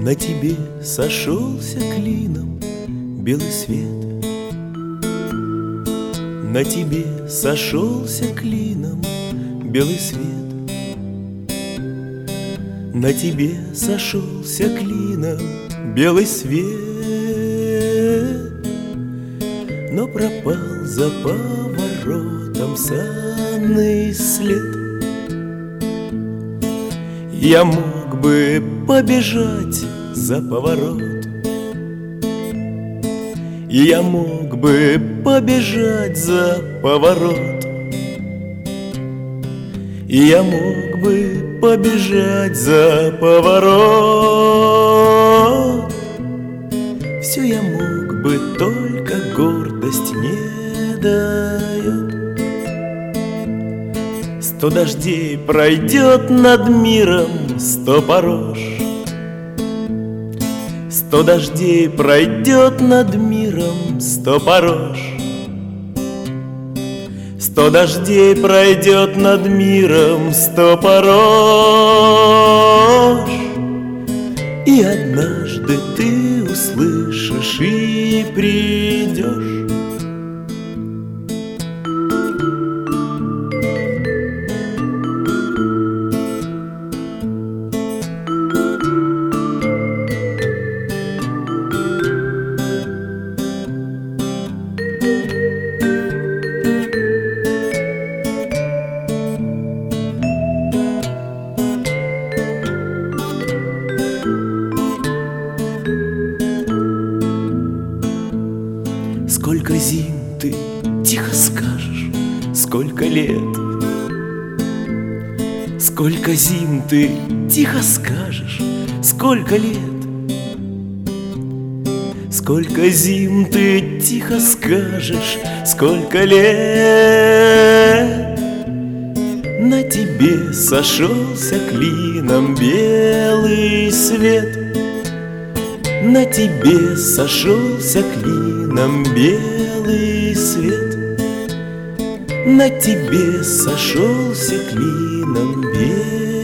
На тебе сошелся клином белый свет. На тебе сошелся клином белый свет. На тебе сошелся клином белый свет. Но пропал за поворотом санный след. Я мог бы побежать за поворот, я мог бы побежать за поворот, я мог бы побежать за поворот. Все я мог бы, только гордость не дает. 100 дождей пройдет над миром 100 порож. 100 дождей пройдет над миром 100 порож. 100 дождей пройдет над миром 100 порож. И однажды ты услышишь и придешь. Сколько зим ты тихо скажешь, сколько лет. Сколько зим ты тихо скажешь, сколько лет. Сколько зим ты тихо скажешь, сколько лет. На тебе сошелся клином белый свет. На тебе сошелся клином белый свет. На тебе сошелся клином белый